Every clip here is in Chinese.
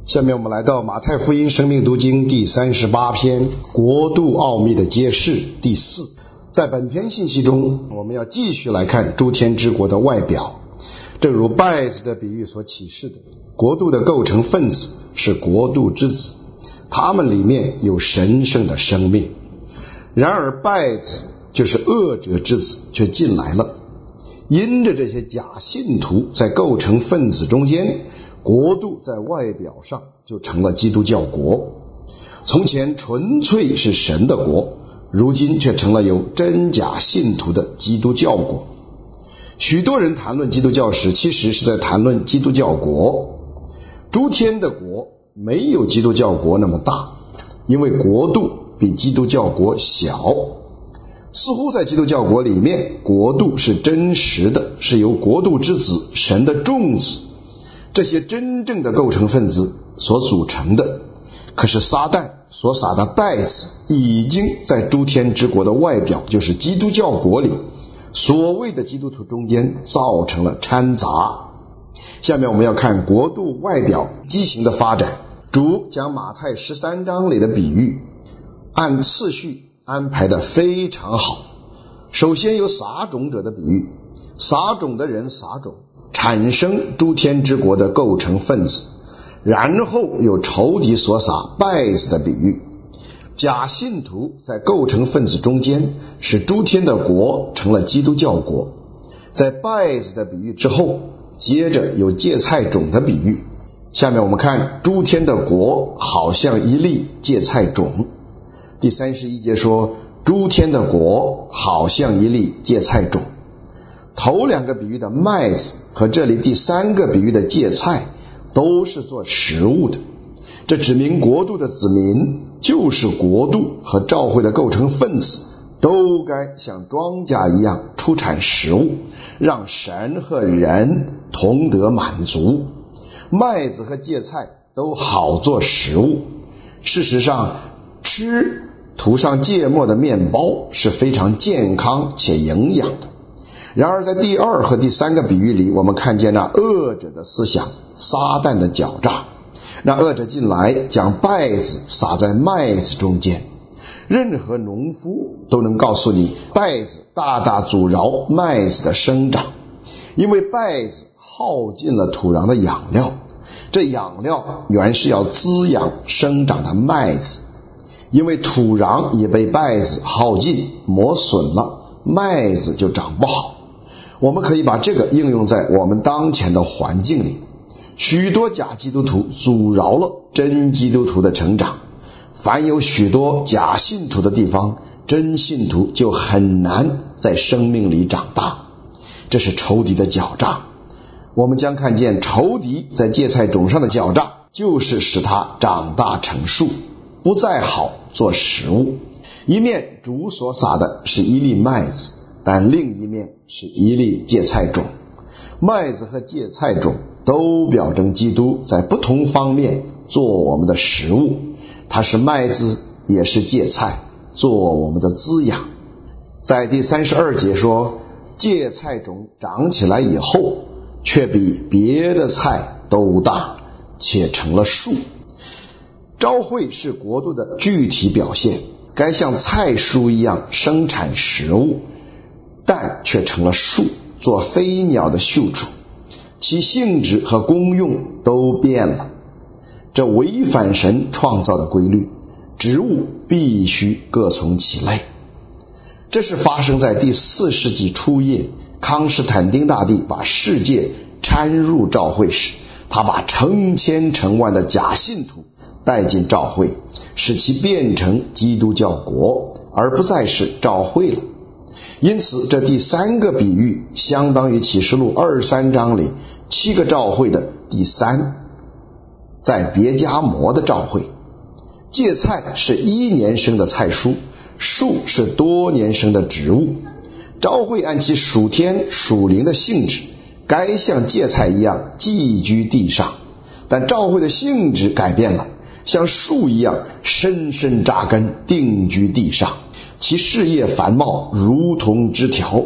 下面我们来到马太福音生命读经第38篇，国度奥秘的揭示第4。在本篇信息中，我们要继续来看诸天之国的外表。正如稗子的比喻所启示的，国度的构成分子是国度之子，他们里面有神圣的生命。然而稗子就是恶者之子却进来了，因着这些假信徒在构成分子中间，国度在外表上就成了基督教国。从前纯粹是神的国，如今却成了有真假信徒的基督教国。许多人谈论基督教时，其实是在谈论基督教国。诸天的国没有基督教国那么大，因为国度比基督教国小。似乎在基督教国里面，国度是真实的，是由国度之子神的众子这些真正的构成分子所组成的。可是撒旦所撒的稗子已经在诸天之国的外表，就是基督教国里所谓的基督徒中间造成了掺杂。下面我们要看国度外表畸形的发展。主将马太13章里的比喻按次序安排得非常好。首先有撒种者的比喻，撒种的人撒种，产生诸天之国的构成分子。然后有仇敌所撒稗子的比喻，假信徒在构成分子中间，使诸天的国成了基督教国。在稗子的比喻之后，接着有芥菜种的比喻。下面我们看诸天的国好像一粒芥菜种。第31节说，诸天的国好像一粒芥菜种。头两个比喻的麦子和这里第三个比喻的芥菜都是做食物的，这指明国度的子民就是国度和教会的构成分子，都该像庄稼一样出产食物，让神和人同得满足。麦子和芥菜都好做食物。事实上，吃涂上芥末的面包是非常健康且营养的。然而在第2和第3个比喻里，我们看见那恶者的思想，撒旦的狡诈。那恶者进来，将稗子撒在麦子中间。任何农夫都能告诉你，稗子大大阻挠麦子的生长，因为稗子耗尽了土壤的养料，这养料原是要滋养生长的麦子，因为土壤也被稗子耗尽磨损了，麦子就长不好。我们可以把这个应用在我们当前的环境里。许多假基督徒阻挠了真基督徒的成长，凡有许多假信徒的地方，真信徒就很难在生命里长大。这是仇敌的狡诈。我们将看见仇敌在芥菜种上的狡诈，就是使它长大成树，不再好做食物。一面主所撒的是一粒麦子，但另一面是一粒芥菜种。麦子和芥菜种都表征基督在不同方面做我们的食物，它是麦子也是芥菜，做我们的滋养。在第32节说，芥菜种长起来以后，却比别的菜都大，且成了树。召会是国度的具体表现，该像菜蔬一样生产食物，但却成了树，做飞鸟的宿主，其性质和功用都变了。这违反神创造的规律，植物必须各从其类。这是发生在第4世纪初叶，康斯坦丁大帝把世界掺入教会时，他把成千成万的假信徒带进教会，使其变成基督教国，而不再是教会了。因此这第3个比喻相当于启示录23章里7个教会的第3，在别迦摩的教会。芥菜是1年生的菜蔬，树是多年生的植物。教会按其属天属灵的性质，该像芥菜一样寄居地上，但教会的性质改变了，像树一样深深扎根定居地上，其事业繁茂如同枝条，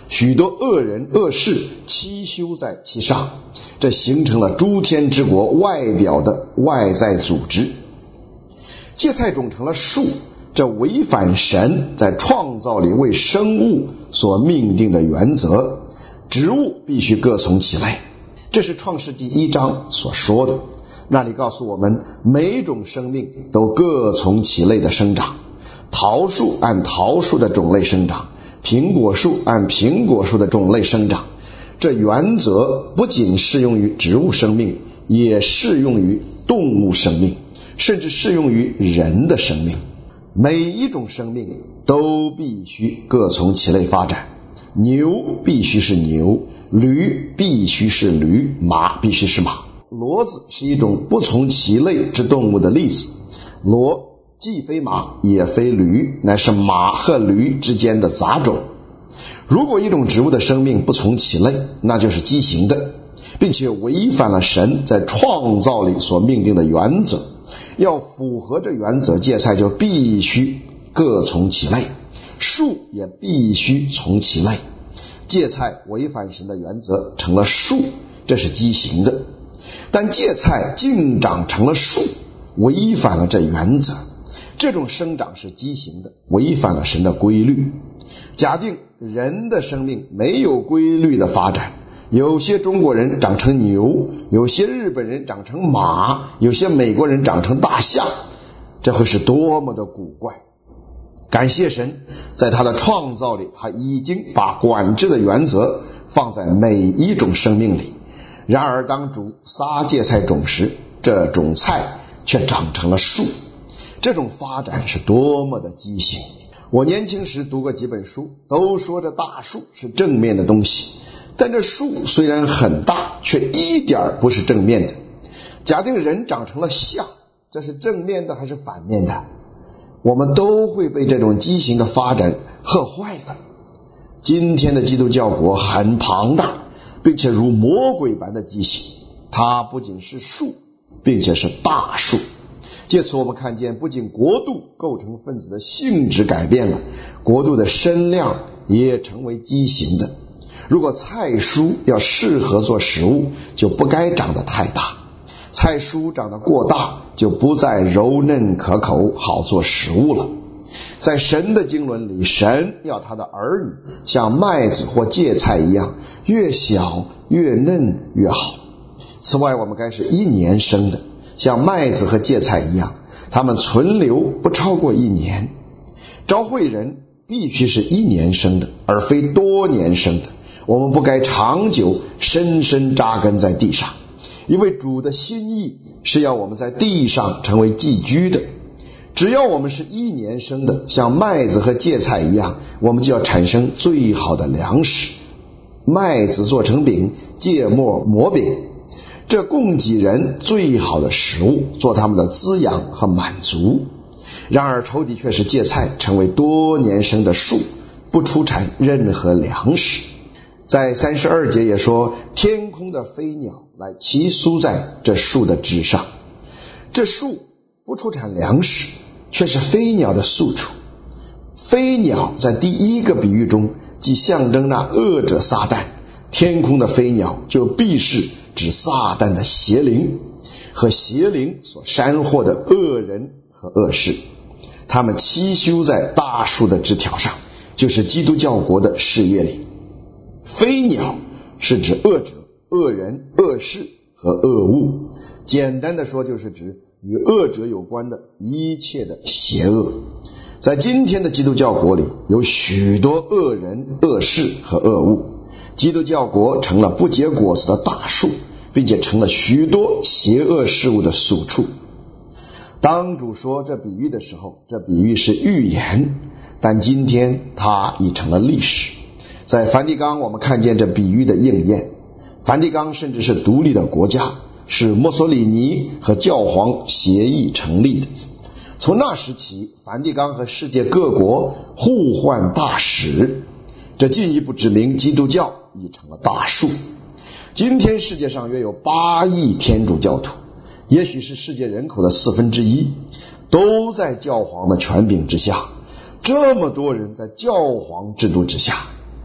许多恶人恶事栖修在其上，这形成了诸天之国外表的外在组织。芥菜种成了树，这违反神在创造里为生物所命定的原则，植物必须各从其类，这是创世纪1章所说的。那里告诉我们，每种生命都各从其类的生长，桃树按桃树的种类生长，苹果树按苹果树的种类生长。这原则不仅适用于植物生命，也适用于动物生命，甚至适用于人的生命。每一种生命都必须各从其类发展，牛必须是牛，驴必须是驴，马必须是马。骡子是一种不从其类之动物的例子，骡既非马也非驴，乃是马和驴之间的杂种。如果一种植物的生命不从其类，那就是畸形的，并且违反了神在创造里所命定的原则。要符合这原则，芥菜就必须各从其类，树也必须从其类。芥菜违反神的原则，成了树，这是畸形的。但芥菜竟长成了树，违反了这原则，这种生长是畸形的，违反了神的规律。假定人的生命没有规律的发展，有些中国人长成牛，有些日本人长成马，有些美国人长成大象，这会是多么的古怪。感谢神，在他的创造里，他已经把管制的原则放在每一种生命里。然而当主撒芥菜种时，这种菜却长成了树，这种发展是多么的畸形。我年轻时读过几本书，都说这大树是正面的东西，但这树虽然很大，却一点不是正面的。假定人长成了象，这是正面的还是反面的？我们都会被这种畸形的发展吓坏了。今天的基督教国很庞大，并且如魔鬼般的畸形，它不仅是树，并且是大树。借此我们看见，不仅国度构成分子的性质改变了，国度的身量也成为畸形的。如果菜蔬要适合做食物，就不该长得太大，菜蔬长得过大，就不再柔嫩可口，好做食物了。在神的经纶里，神要他的儿女像麦子或芥菜一样，越小越嫩越好。此外，我们该是1年生的，像麦子和芥菜一样，他们存留不超过1年。召会人必须是1年生的，而非多年生的。我们不该长久深深扎根在地上，因为主的心意是要我们在地上成为寄居的。只要我们是1年生的，像麦子和芥菜一样，我们就要产生最好的粮食。麦子做成饼，芥末磨饼，这供给人最好的食物，做他们的滋养和满足。然而仇敌却使芥菜成为多年生的树，不出产任何粮食。在32节也说，天空的飞鸟来栖宿在这树的枝上。这树不出产粮食，却是飞鸟的宿处。飞鸟在第一个比喻中即象征那恶者撒旦，天空的飞鸟就必是指撒旦的邪灵和邪灵所煽惑的恶人和恶事。他们栖修在大树的枝条上，就是基督教国的事业里。飞鸟是指恶者、恶人、恶事和恶物，简单的说，就是指与恶者有关的一切的邪恶。在今天的基督教国里，有许多恶人、恶事和恶物。基督教国成了不结果子的大树，并且成了许多邪恶事物的宿处。当主说这比喻的时候，这比喻是预言，但今天它已成了历史。在梵蒂冈，我们看见这比喻的应验。梵蒂冈甚至是独立的国家，是墨索里尼和教皇协议成立的。从那时起，梵蒂冈和世界各国互换大使，这进一步指明基督教已成了大树。今天世界上约有8亿天主教徒，也许是世界人口的1/4，都在教皇的权柄之下。这么多人在教皇制度之下，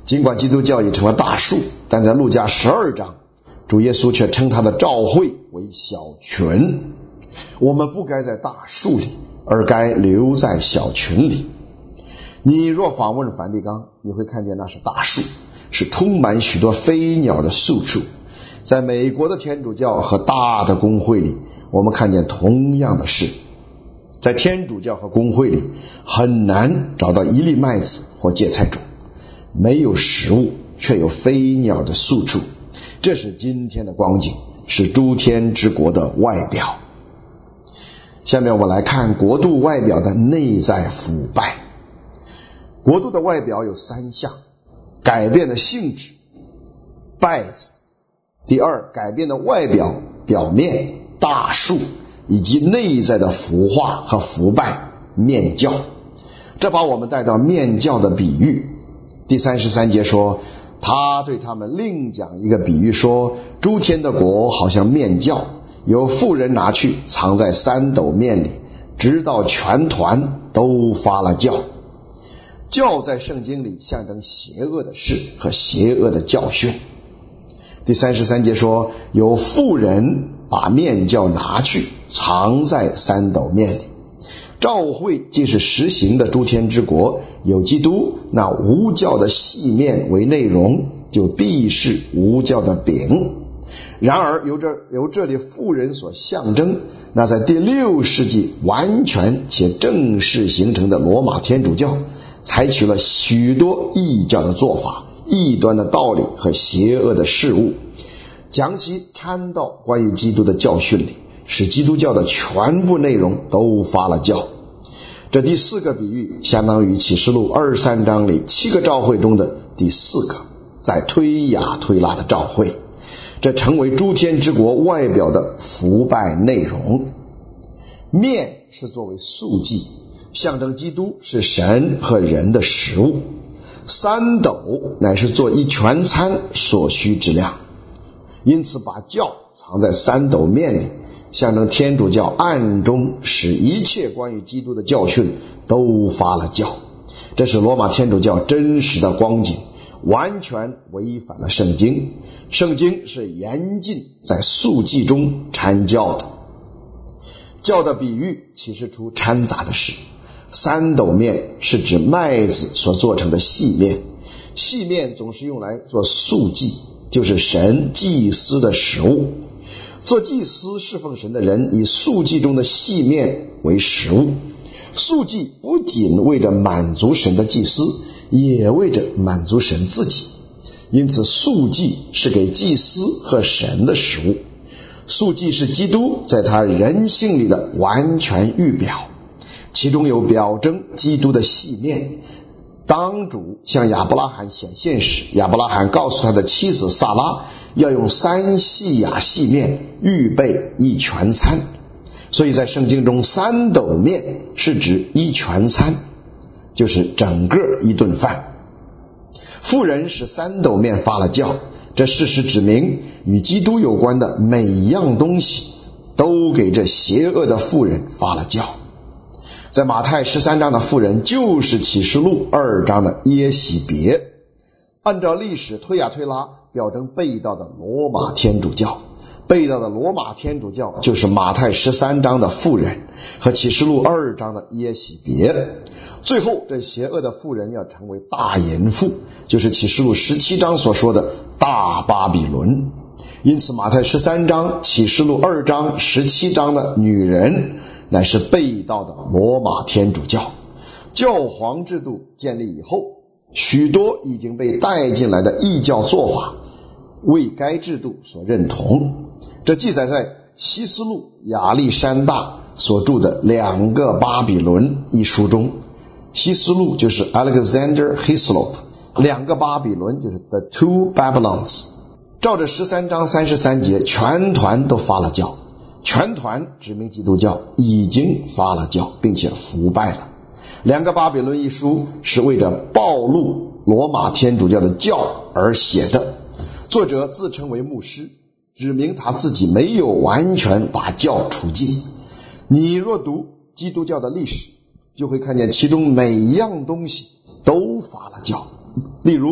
尽管基督教已成了大树，但在路加12章，主耶稣却称他的召会为小群。我们不该在大树里，而该留在小群里。你若访问梵蒂冈，你会看见那是大树，是充满许多飞鸟的宿处。在美国的天主教和大的公会里，我们看见同样的事。在天主教和公会里，很难找到一粒麦子或芥菜种，没有食物，却有飞鸟的宿处。这是今天的光景，是诸天之国的外表。下面我们来看国度外表的内在腐败。国度的外表有3项：改变的性质，稗子；第二，改变的外表，表面，大树，以及内在的腐化和腐败，面教。这把我们带到面教的比喻。第33节说，他对他们另讲一个比喻，说诸天的国好像面教，有妇人拿去藏在3斗面里，直到全团都发了酵。教在圣经里象征邪恶的事和邪恶的教训。第33节说，有妇人把面教拿去藏在3斗面里。召会既是实行的诸天之国，有基督那无酵的细面为内容，就必是无酵的饼。然而由这里妇人所象征，那在第6世纪完全且正式形成的罗马天主教，采取了许多异教的做法、异端的道理和邪恶的事物，将其掺到关于基督的教训里，使基督教的全部内容都发了酵。这第4个比喻相当于启示录23章里7个召会中的第4个，在推雅推拉的召会。这成为诸天之国外表的腐败内容。面是作为素祭，象征基督是神和人的食物。3斗乃是做一全餐所需之量，因此把酵藏在3斗面里，象征天主教暗中使一切关于基督的教训都发了酵。这是罗马天主教真实的光景，完全违反了圣经。圣经是严禁在素祭中掺酵的。酵的比喻启示出掺杂的事。3斗面是指麦子所做成的细面，细面总是用来做素祭，就是神祭司的食物。做祭司侍奉神的人以素祭中的细面为食物。素祭不仅为着满足神的祭司，也为着满足神自己，因此素祭是给祭司和神的食物。素祭是基督在他人性里的完全预表，其中有表征基督的细面。当主向亚伯拉罕显现时，亚伯拉罕告诉他的妻子撒拉要用3细亚细面预备一全餐，所以在圣经中3斗面是指一全餐，就是整个一顿饭。妇人使3斗面发了酵，这事实指明与基督有关的每一样东西都给这邪恶的妇人发了酵。在马太13章的妇人就是启示录2章的耶喜别。按照历史推呀推拉，表征被盗的罗马天主教。被盗的罗马天主教就是马太13章的妇人和启示录2章的耶喜别。最后这邪恶的妇人要成为大淫妇，就是启示录17章所说的大巴比伦。因此马太13章、启示录2章、17章的女人乃是被盗的罗马天主教。教皇制度建立以后，许多已经被带进来的异教做法为该制度所认同。这记载在希斯路亚历山大所著的《2个巴比伦》一书中。希斯路就是 Alexander Hislop， 2个巴比伦就是 The Two Babylons。 照着13章33节，全团都发了酵。全团指明基督教已经发了酵，并且腐败了。2个巴比伦一书是为着暴露罗马天主教的教而写的，作者自称为牧师，指明他自己没有完全把教除尽。你若读基督教的历史，就会看见其中每一样东西都发了酵。例如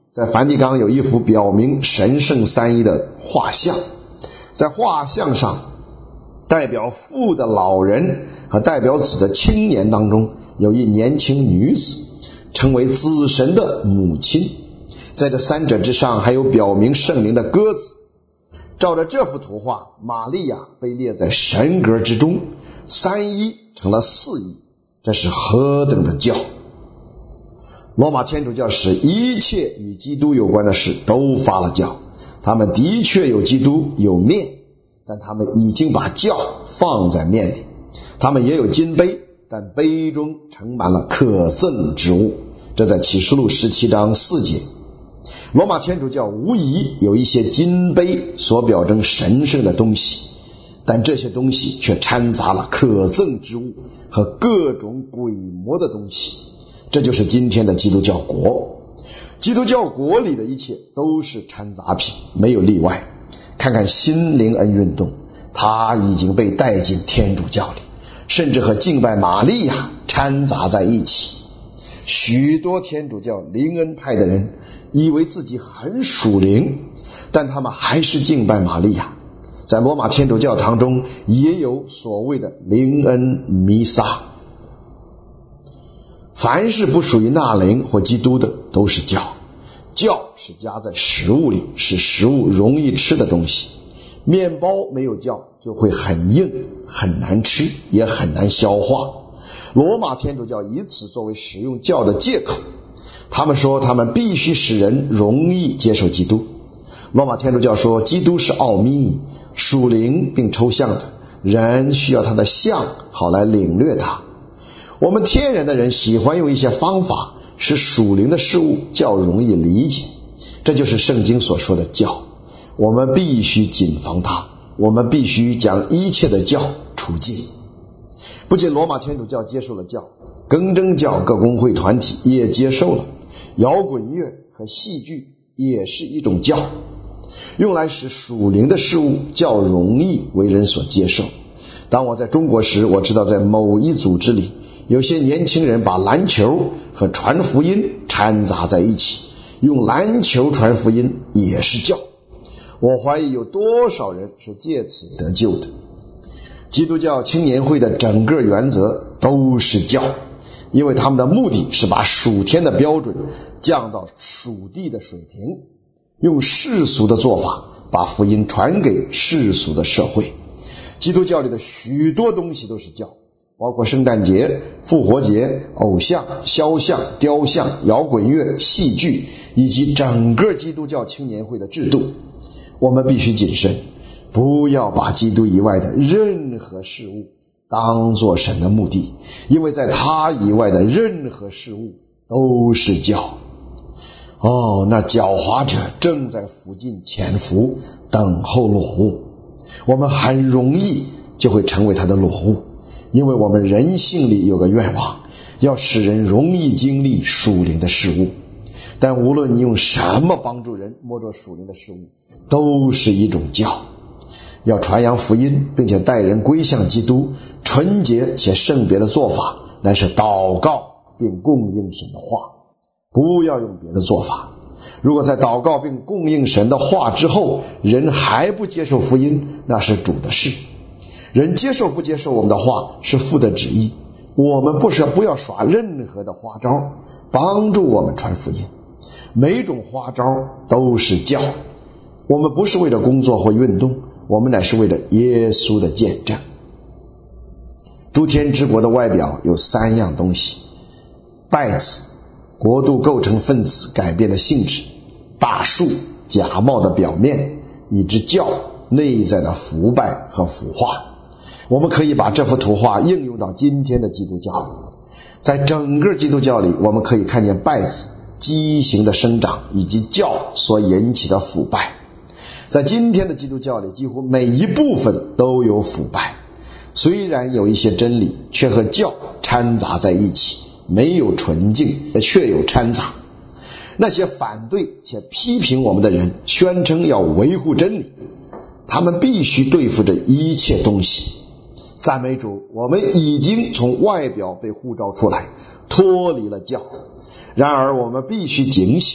在梵蒂冈有一幅表明神圣三一的画像，在画像上，代表父的老人和代表子的青年当中，有一年轻女子，成为子神的母亲。在这三者之上，还有表明圣灵的鸽子。照着这幅图画，玛利亚被列在神格之中，三一成了四一，这是何等的教！罗马天主教使一切与基督有关的事都发了教，他们的确有基督有面，但他们已经把教放在面里。他们也有金杯，但杯中盛满了可憎之物，这在启示录17章4节。罗马天主教无疑有一些金杯所表征神圣的东西，但这些东西却掺杂了可憎之物和各种鬼魔的东西。这就是今天的基督教国。基督教国里的一切都是掺杂品，没有例外。看看新灵恩运动，它已经被带进天主教里，甚至和敬拜玛利亚掺杂在一起。许多天主教灵恩派的人以为自己很属灵，但他们还是敬拜玛利亚。在罗马天主教堂中也有所谓的灵恩弥撒。凡是不属于那灵或基督的都是教，教是加在食物里，是食物容易吃的东西。面包没有教就会很硬，很难吃，也很难消化。罗马天主教以此作为使用教的借口，他们说他们必须使人容易接受基督。罗马天主教说基督是奥秘，属灵并抽象的，人需要他的像好来领略他。我们天然的人喜欢用一些方法使属灵的事物较容易理解，这就是圣经所说的教。我们必须谨防它，我们必须将一切的教除尽。不仅罗马天主教接受了教，更正教各公会团体也接受了。摇滚乐和戏剧也是一种教，用来使属灵的事物较容易为人所接受。当我在中国时，我知道在某一组织里，有些年轻人把篮球和传福音掺杂在一起，用篮球传福音也是教。我怀疑有多少人是借此得救的。基督教青年会的整个原则都是教，因为他们的目的是把属天的标准降到属地的水平，用世俗的做法把福音传给世俗的社会。基督教里的许多东西都是教，包括圣诞节、复活节、偶像、肖像、雕像、摇滚乐、戏剧，以及整个基督教青年会的制度。我们必须谨慎，不要把基督以外的任何事物当作神的目的，因为在他以外的任何事物都是教。那狡猾者正在附近潜伏，等候裸物。我们很容易就会成为他的裸物，因为我们人性里有个愿望，要使人容易经历属灵的事物。但无论你用什么帮助人摸着属灵的事物，都是一种教。要传扬福音并且带人归向基督，纯洁且圣别的做法乃是祷告并供应神的话，不要用别的做法。如果在祷告并供应神的话之后，人还不接受福音，那是主的事。人接受不接受我们的话是父的旨意，我们不要耍任何的花招帮助我们传福音。每种花招都是教，我们不是为了工作或运动，我们乃是为了耶稣的见证。诸天之国的外表有3样东西：稗子，国度构成分子改变的性质；大树，假冒的表面；以致教，内在的腐败和腐化。我们可以把这幅图画应用到今天的基督教。在整个基督教里，我们可以看见稗子畸形的生长以及教所引起的腐败。在今天的基督教里，几乎每一部分都有腐败，虽然有一些真理，却和教掺杂在一起，没有纯净，却有掺杂。那些反对且批评我们的人宣称要维护真理，他们必须对付这一切东西。赞美主，我们已经从外表被呼召出来，脱离了教。然而我们必须警醒，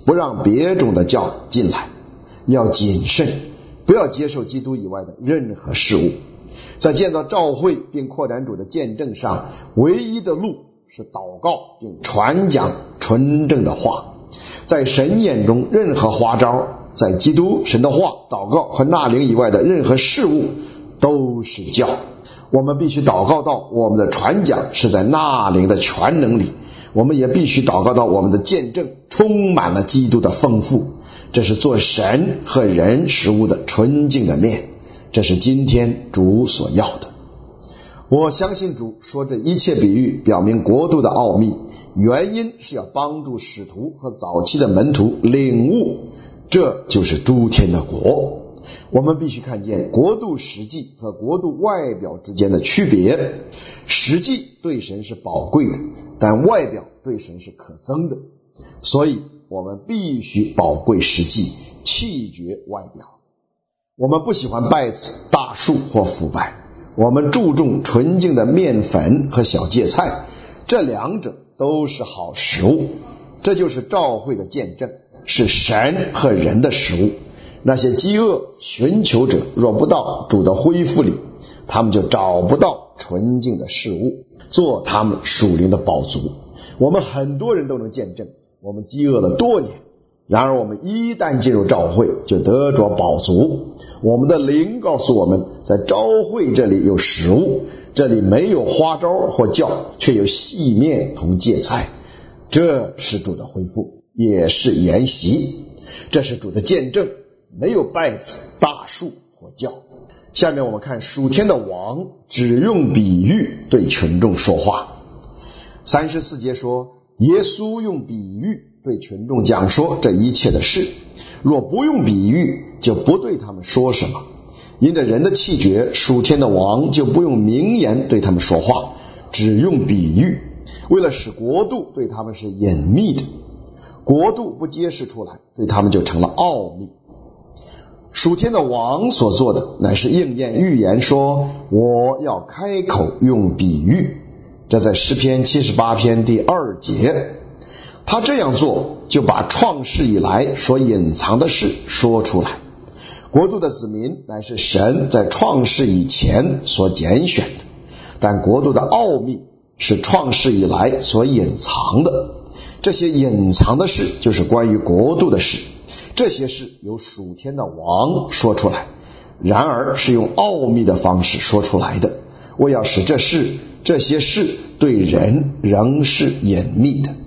不让别种的教进来，要谨慎，不要接受基督以外的任何事物。在建造教会并扩展主的见证上，唯一的路是祷告并传讲纯正的话。在神眼中，任何花招，在基督、神的话、祷告和纳灵以外的任何事物都是教。我们必须祷告到我们的传讲是在纳灵的全能里，我们也必须祷告到我们的见证充满了基督的丰富。这是做神和人食物的纯净的面，这是今天主所要的。我相信主说这一切比喻表明国度的奥秘，原因是要帮助使徒和早期的门徒领悟，这就是诸天的国。我们必须看见国度实际和国度外表之间的区别。实际对神是宝贵的，但外表对神是可憎的，所以我们必须宝贵实际，弃绝外表。我们不喜欢稗子、大树或腐败，我们注重纯净的面粉和小芥菜，这两者都是好食物。这就是教会的见证，是神和人的食物。那些饥饿寻求者若不到主的恢复里，他们就找不到纯净的事物，做他们属灵的饱足。我们很多人都能见证，我们饥饿了多年，然而我们一旦进入教会就得着饱足。我们的灵告诉我们，在教会这里有食物，这里没有花招或教，却有细面同芥菜。这是主的恢复，也是筵席，这是主的见证，没有稗子、大树或教。下面我们看属天的王只用比喻对群众说话。34节说，耶稣用比喻对群众讲说这一切的事，若不用比喻，就不对他们说什么。因着人的气绝，属天的王就不用明言对他们说话，只用比喻，为了使国度对他们是隐秘的，国度不揭示出来，对他们就成了奥秘。属天的王所做的乃是应验预言说，我要开口用比喻，这在诗篇78篇第2节。他这样做就把创世以来所隐藏的事说出来。国度的子民乃是神在创世以前所拣选的，但国度的奥秘是创世以来所隐藏的。这些隐藏的事就是关于国度的事，这些事由属天的王说出来，然而是用奥秘的方式说出来的。我要使这些事对人仍是隐秘的。